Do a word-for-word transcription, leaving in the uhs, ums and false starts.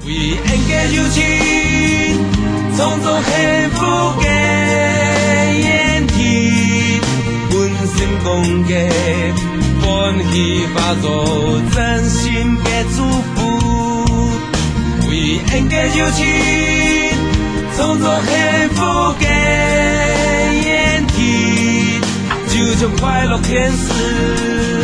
为缘嘅友情，创造幸福嘅演题，温馨共嘅欢喜化作真心嘅祝福，为缘嘅友情，创造幸福嘅演题，就像快乐天使。